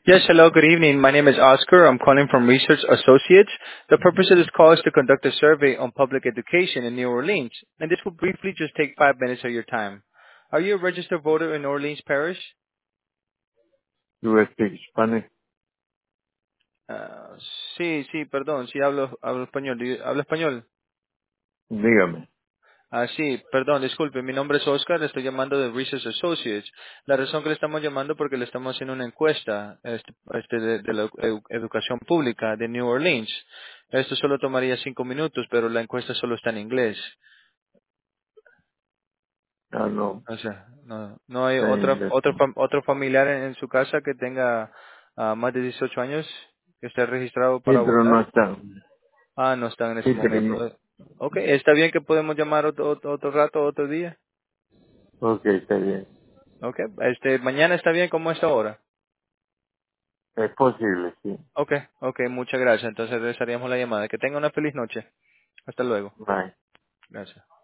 Yes, hello, good evening. My name is Oscar. I'm calling from Research Associates. The purpose of this call is to conduct a survey on public education in New Orleans, and this will briefly just take 5 minutes of your time. Are you a registered voter in Orleans Parish? You speak Spanish. Ah, sí, perdón, sí hablo español. ¿Hablo español? Dígame. Sí, perdón, disculpe, mi nombre es Oscar, le estoy llamando de Research Associates. La razón que le estamos llamando porque le estamos haciendo una encuesta de la educación pública de New Orleans. Esto solo tomaría 5 minutos, pero la encuesta solo está en inglés. Ah, no. O sea, no hay Está en inglés. otro familiar en su casa que tenga más de 18 años que esté registrado Sí, para pero no votar. está. No están en ese Sí, pero momento. no. Ok, está bien que podemos llamar otro rato, otro día. Ok, está bien. Ok, mañana está bien como esta hora. Es posible, sí. Ok, muchas gracias. Entonces regresaríamos la llamada. Que tenga una feliz noche. Hasta luego. Bye. Gracias.